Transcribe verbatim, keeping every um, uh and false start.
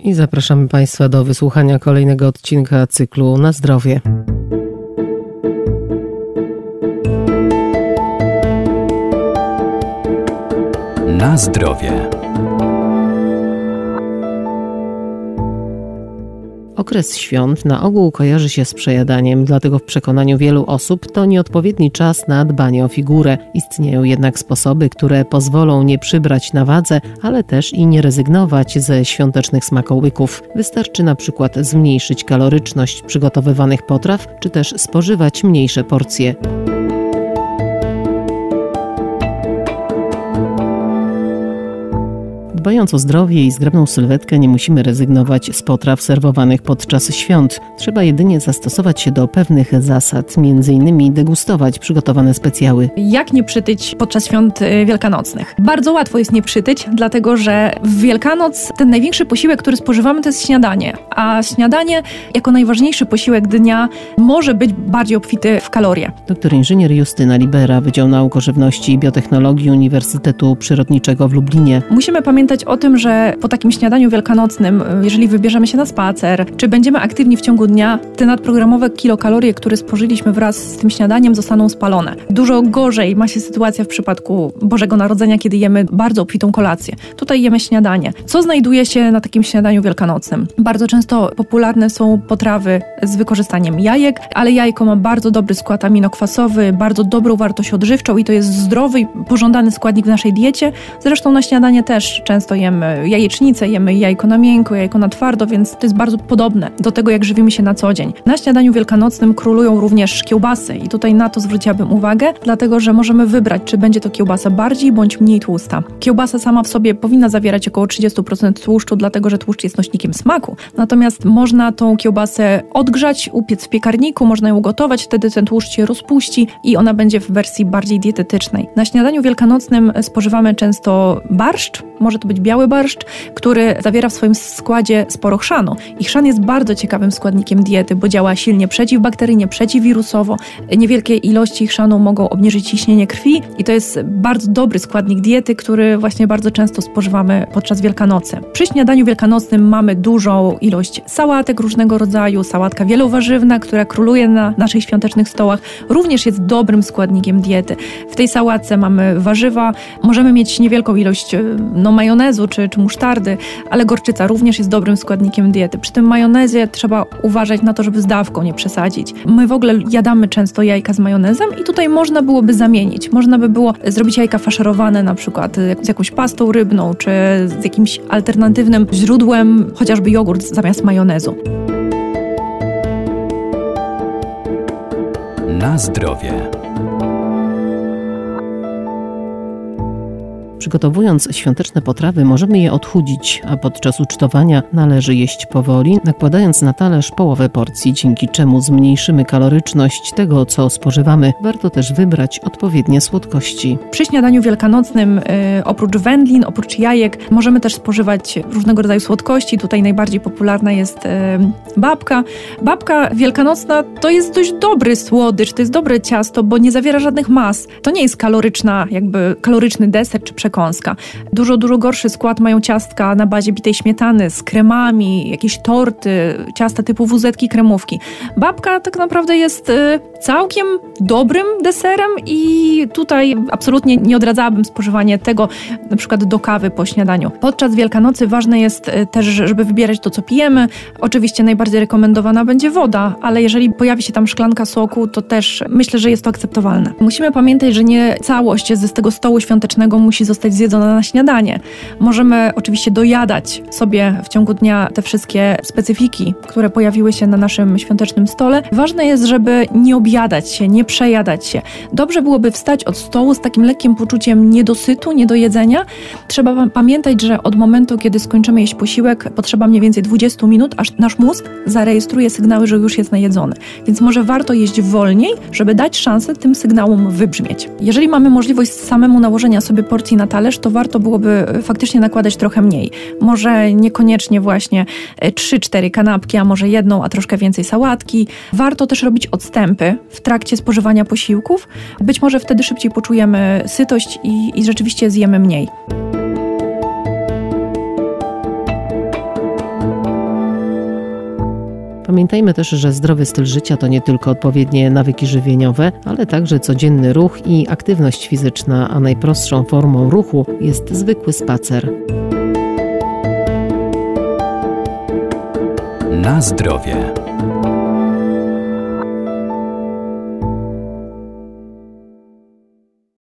I zapraszamy Państwa do wysłuchania kolejnego odcinka cyklu Na zdrowie. Na zdrowie. Okres świąt na ogół kojarzy się z przejadaniem, dlatego w przekonaniu wielu osób to nieodpowiedni czas na dbanie o figurę. Istnieją jednak sposoby, które pozwolą nie przybrać na wadze, ale też i nie rezygnować ze świątecznych smakołyków. Wystarczy na przykład zmniejszyć kaloryczność przygotowywanych potraw, czy też spożywać mniejsze porcje. Dbając o zdrowie i zgrabną sylwetkę, nie musimy rezygnować z potraw serwowanych podczas świąt. Trzeba jedynie zastosować się do pewnych zasad, między innymi degustować przygotowane specjały. Jak nie przytyć podczas świąt wielkanocnych? Bardzo łatwo jest nie przytyć, dlatego że w Wielkanoc ten największy posiłek, który spożywamy, to jest śniadanie. A śniadanie jako najważniejszy posiłek dnia może być bardziej obfity w kalorie. Doktor inżynier Justyna Libera, Wydział Nauk o Żywności i Biotechnologii Uniwersytetu Przyrodniczego w Lublinie. Musimy pamiętać o tym, że po takim śniadaniu wielkanocnym, jeżeli wybierzemy się na spacer, czy będziemy aktywni w ciągu dnia, te nadprogramowe kilokalorie, które spożyliśmy wraz z tym śniadaniem, zostaną spalone. Dużo gorzej ma się sytuacja w przypadku Bożego Narodzenia, kiedy jemy bardzo obfitą kolację. Tutaj jemy śniadanie. Co znajduje się na takim śniadaniu wielkanocnym? Bardzo często popularne są potrawy z wykorzystaniem jajek, ale jajko ma bardzo dobry skład aminokwasowy, bardzo dobrą wartość odżywczą i to jest zdrowy i pożądany składnik w naszej diecie. Zresztą na śniadanie też często jemy jajecznicę, jemy jajko na miękko, jajko na twardo, więc to jest bardzo podobne do tego, jak żywimy się na co dzień. Na śniadaniu wielkanocnym królują również kiełbasy i tutaj na to zwróciłabym uwagę, dlatego że możemy wybrać, czy będzie to kiełbasa bardziej bądź mniej tłusta. Kiełbasa sama w sobie powinna zawierać około trzydzieści procent tłuszczu, dlatego że tłuszcz jest nośnikiem smaku. Natomiast można tą kiełbasę odgrzać, upiec w piekarniku, można ją ugotować, wtedy ten tłuszcz się rozpuści i ona będzie w wersji bardziej dietetycznej. Na śniadaniu wielkanocnym spożywamy często barszcz, może to być biały barszcz, który zawiera w swoim składzie sporo chrzanu. I chrzan jest bardzo ciekawym składnikiem diety, bo działa silnie przeciwbakteryjnie, przeciwwirusowo. Niewielkie ilości chrzanu mogą obniżyć ciśnienie krwi i to jest bardzo dobry składnik diety, który właśnie bardzo często spożywamy podczas Wielkanocy. Przy śniadaniu wielkanocnym mamy dużą ilość sałatek różnego rodzaju, sałatka wielowarzywna, która króluje na naszych świątecznych stołach, również jest dobrym składnikiem diety. W tej sałatce mamy warzywa, możemy mieć niewielką ilość no, majonezu czy, czy musztardy, ale gorczyca również jest dobrym składnikiem diety. Przy tym majonezie trzeba uważać na to, żeby z dawką nie przesadzić. My w ogóle jadamy często jajka z majonezem i tutaj można byłoby zamienić. Można by było zrobić jajka faszerowane na przykład z jakąś pastą rybną, czy z jakimś alternatywnym źródłem, chociażby jogurt zamiast majonezu. Na zdrowie. Przygotowując świąteczne potrawy, możemy je odchudzić, a podczas ucztowania należy jeść powoli, nakładając na talerz połowę porcji, dzięki czemu zmniejszymy kaloryczność tego, co spożywamy. Warto też wybrać odpowiednie słodkości. Przy śniadaniu wielkanocnym yy, oprócz wędlin, oprócz jajek, możemy też spożywać różnego rodzaju słodkości. Tutaj najbardziej popularna jest yy, babka. Babka wielkanocna to jest dość dobry słodycz, to jest dobre ciasto, bo nie zawiera żadnych mas. To nie jest kaloryczna, jakby kaloryczny deser czy przekąska. Dużo, dużo gorszy skład mają ciastka na bazie bitej śmietany z kremami, jakieś torty, ciasta typu wuzetki, kremówki. Babka tak naprawdę jest y, całkiem dobrym deserem i tutaj absolutnie nie odradzałabym spożywania tego na przykład do kawy po śniadaniu. Podczas Wielkanocy ważne jest y, też, żeby wybierać to, co pijemy. Oczywiście najbardziej rekomendowana będzie woda, ale jeżeli pojawi się tam szklanka soku, to też myślę, że jest to akceptowalne. Musimy pamiętać, że nie całość z tego stołu świątecznego musi zostać zjedzona na śniadanie. Możemy oczywiście dojadać sobie w ciągu dnia te wszystkie specyfiki, które pojawiły się na naszym świątecznym stole. Ważne jest, żeby nie objadać się, nie przejadać się. Dobrze byłoby wstać od stołu z takim lekkim poczuciem niedosytu, niedojedzenia. Trzeba pamiętać, że od momentu, kiedy skończymy jeść posiłek, potrzeba mniej więcej dwadzieścia minut, aż nasz mózg zarejestruje sygnały, że już jest najedzony. Więc może warto jeść wolniej, żeby dać szansę tym sygnałom wybrzmieć. Jeżeli mamy możliwość samemu nałożenia sobie porcji na talerz, to warto byłoby faktycznie nakładać trochę mniej. Może niekoniecznie właśnie trzy cztery kanapki, a może jedną, a troszkę więcej sałatki. Warto też robić odstępy w trakcie spożywania posiłków. Być może wtedy szybciej poczujemy sytość i, i rzeczywiście zjemy mniej. Pamiętajmy też, że zdrowy styl życia to nie tylko odpowiednie nawyki żywieniowe, ale także codzienny ruch i aktywność fizyczna, a najprostszą formą ruchu jest zwykły spacer. Na zdrowie.